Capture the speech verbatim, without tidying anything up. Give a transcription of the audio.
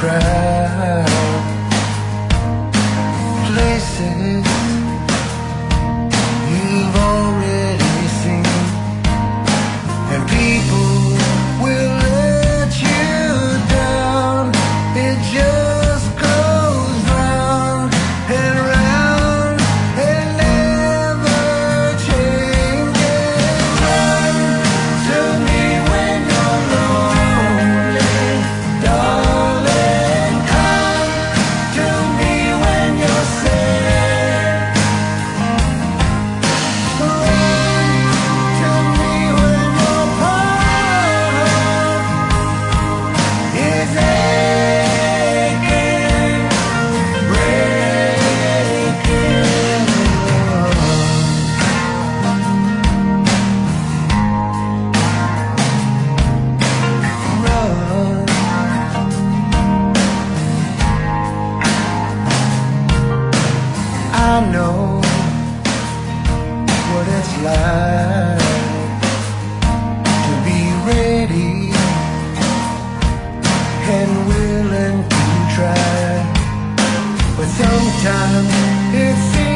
crowd, places you've already seen, and people will let you down. It just goes round and round and never changes. Run to me when you're lonely, darling. Come to me when you're sad. Run to me when your heart is aching, breaking. Run. I know what it's like to be ready and willing to try, but sometimes it seems